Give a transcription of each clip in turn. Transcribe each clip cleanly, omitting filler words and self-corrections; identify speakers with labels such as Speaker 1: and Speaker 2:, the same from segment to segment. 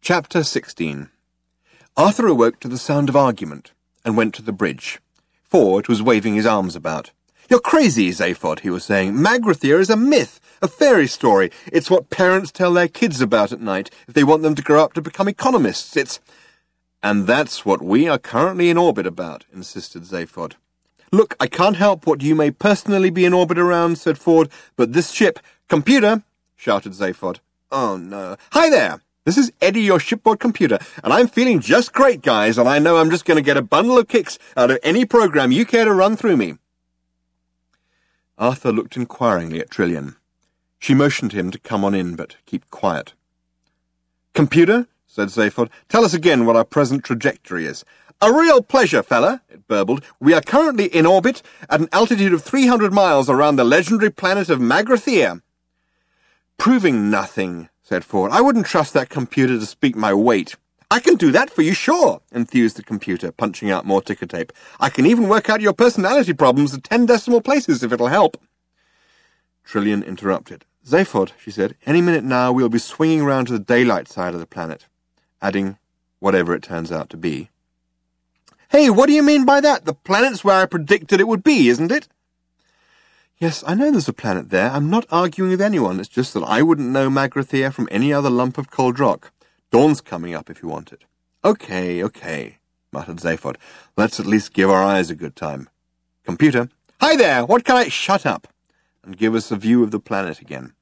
Speaker 1: Chapter 16. Arthur awoke to the sound of argument and went to the bridge. Ford was waving his arms about. "You're crazy, Zaphod," he was saying. "Magrathea is a myth, a fairy story. It's what parents tell their kids about at night if they want them to grow up to become economists. It's—" "And that's what we are currently in orbit about," insisted Zaphod. "Look, I can't help what you may personally be in orbit around," said Ford, "but this ship—" "Computer!" shouted Zaphod. "Oh, no. Hi there! This is Eddie, your shipboard computer, and I'm feeling just great, guys, and I know I'm just going to get a bundle of kicks out of any program you care to run through me." Arthur looked inquiringly at Trillian. She motioned him to come on in, but keep quiet. "Computer," said Zaphod, "tell us again what our present trajectory is." "A real pleasure, fella," it burbled. "We are currently in orbit at an altitude of 300 miles around the legendary planet of Magrathea." "Proving nothing," said Ford. "I wouldn't trust that computer to speak my weight." "I can do that for you, sure," enthused the computer, punching out more ticker tape. "I can even work out your personality problems to 10 decimal places if it'll help." Trillian interrupted. "Zaphod," she said, "any minute now we'll be swinging round to the daylight side of the planet," adding, "whatever it turns out to be." "Hey, what do you mean by that? The planet's where I predicted it would be, isn't it?" "Yes, I know there's a planet there. I'm not arguing with anyone. It's just that I wouldn't know Magrathea from any other lump of cold rock. Dawn's coming up if you want it." Okay, muttered Zaphod. "Let's at least give our eyes a good time. Computer." "Hi there! What can I—" "Shut up, and give us a view of the planet again."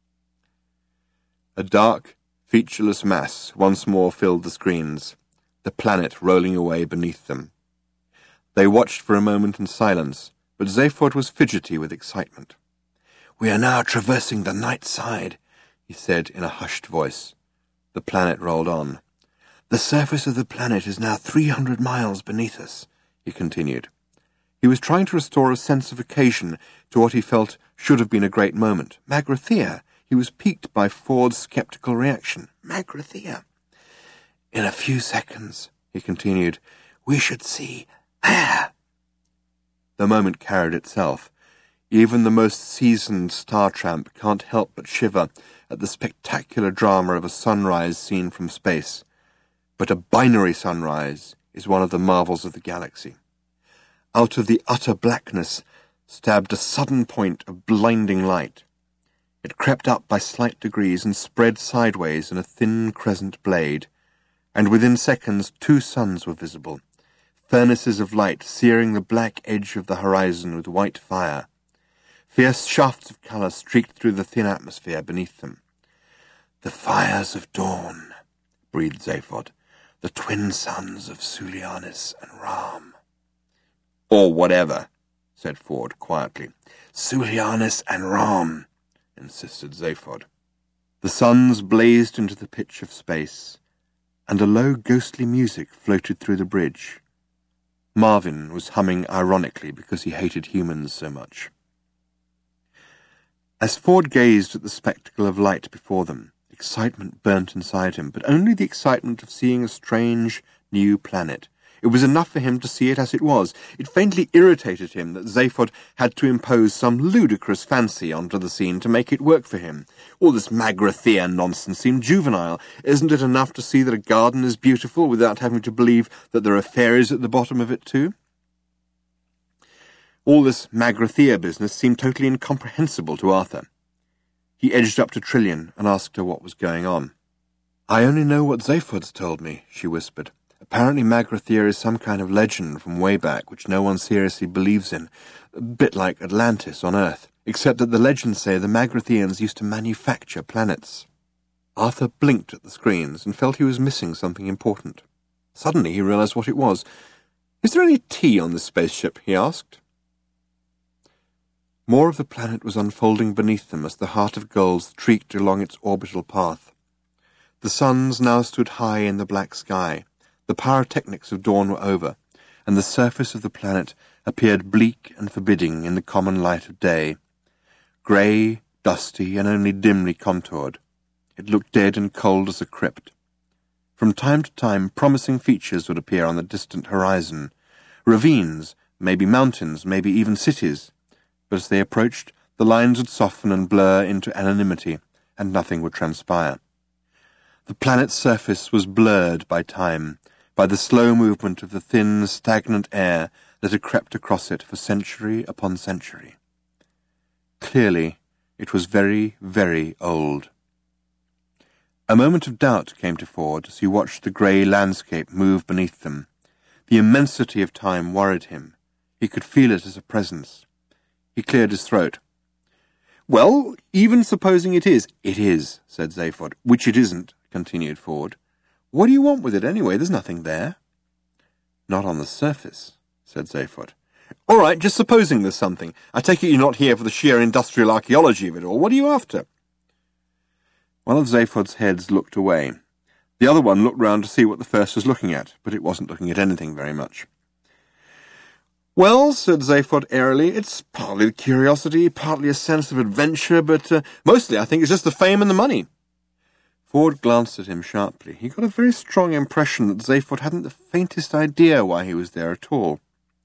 Speaker 1: A dark, featureless mass once more filled the screens, the planet rolling away beneath them. They watched for a moment in silence, but Zaphod was fidgety with excitement. "We are now traversing the night side," he said in a hushed voice. The planet rolled on. "The surface of the planet is now 300 miles beneath us," he continued. He was trying to restore a sense of occasion to what he felt should have been a great moment. Magrathea! He was piqued by Ford's sceptical reaction. Magrathea! "In a few seconds," he continued, "we should see there." The moment carried itself. Even the most seasoned star tramp can't help but shiver at the spectacular drama of a sunrise seen from space. But a binary sunrise is one of the marvels of the galaxy. Out of the utter blackness stabbed a sudden point of blinding light. It crept up by slight degrees and spread sideways in a thin crescent blade, and within seconds 2 suns were visible, furnaces of light searing the black edge of the horizon with white fire. Fierce shafts of colour streaked through the thin atmosphere beneath them. "The fires of dawn," breathed Zaphod, "the twin sons of Sulianis and Ram." "Or whatever," said Ford quietly. "Sulianis and Ram," insisted Zaphod. The suns blazed into the pitch of space, and a low ghostly music floated through the bridge. Marvin was humming ironically because he hated humans so much. As Ford gazed at the spectacle of light before them, excitement burnt inside him, but only the excitement of seeing a strange, new planet. It was enough for him to see it as it was. It faintly irritated him that Zaphod had to impose some ludicrous fancy onto the scene to make it work for him. All this Magrathea nonsense seemed juvenile. Isn't it enough to see that a garden is beautiful without having to believe that there are fairies at the bottom of it too? All this Magrathea business seemed totally incomprehensible to Arthur. He edged up to Trillian and asked her what was going on. "I only know what Zaphod's told me," she whispered. "Apparently Magrathea is some kind of legend from way back which no one seriously believes in, a bit like Atlantis on Earth, except that the legends say the Magratheans used to manufacture planets." Arthur blinked at the screens and felt he was missing something important. Suddenly he realized what it was. "Is there any tea on this spaceship?" he asked. More of the planet was unfolding beneath them as the heart of gold streaked along its orbital path. The suns now stood high in the black sky. The pyrotechnics of dawn were over, and the surface of the planet appeared bleak and forbidding in the common light of day. Grey, dusty, and only dimly contoured, it looked dead and cold as a crypt. From time to time, promising features would appear on the distant horizon. Ravines, maybe mountains, maybe even cities. But as they approached, the lines would soften and blur into anonymity, and nothing would transpire. The planet's surface was blurred by time, by the slow movement of the thin, stagnant air that had crept across it for century upon century. Clearly, it was very, very old. A moment of doubt came to Ford as he watched the grey landscape move beneath them. The immensity of time worried him. He could feel it as a presence. He cleared his throat. "Well, even supposing it is." "It is," said Zaphod. "Which it isn't," continued Ford. "What do you want with it anyway? There's nothing there." "Not on the surface," said Zaphod. "All right, just supposing there's something. I take it you're not here for the sheer industrial archaeology of it all. What are you after?" One of Zaphod's heads looked away. The other one looked round to see what the first was looking at, but it wasn't looking at anything very much. "Well," said Zaphod airily, "it's partly curiosity, partly a sense of adventure, but mostly I think it's just the fame and the money." Ford glanced at him sharply. He got a very strong impression that Zaphod hadn't the faintest idea why he was there at all.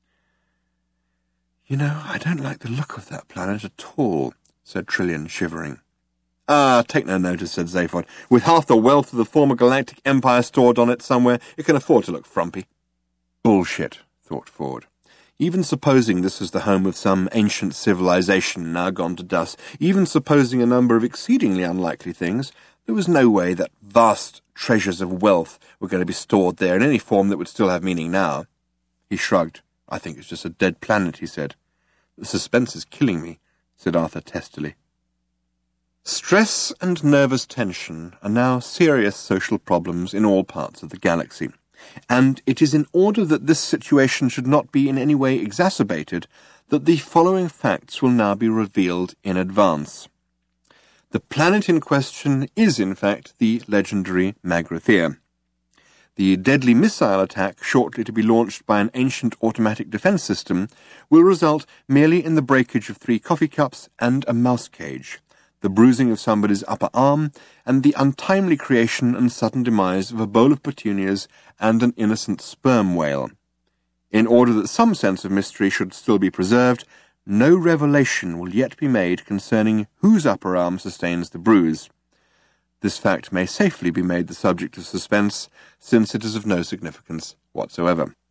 Speaker 1: "You know, I don't like the look of that planet at all," said Trillian, shivering. "Ah, take no notice," said Zaphod. "With half the wealth of the former galactic empire stored on it somewhere, it can afford to look frumpy." Bullshit, thought Ford. Even supposing this was the home of some ancient civilization now gone to dust, even supposing a number of exceedingly unlikely things, there was no way that vast treasures of wealth were going to be stored there in any form that would still have meaning now. He shrugged. "I think it's just a dead planet," he said. "The suspense is killing me," said Arthur testily. Stress and nervous tension are now serious social problems in all parts of the galaxy, and it is in order that this situation should not be in any way exacerbated that the following facts will now be revealed in advance. The planet in question is, in fact, the legendary Magrathea. The deadly missile attack, shortly to be launched by an ancient automatic defence system, will result merely in the breakage of 3 coffee cups and a mouse cage, the bruising of somebody's upper arm, and the untimely creation and sudden demise of a bowl of petunias and an innocent sperm whale. In order that some sense of mystery should still be preserved, no revelation will yet be made concerning whose upper arm sustains the bruise. This fact may safely be made the subject of suspense, since it is of no significance whatsoever.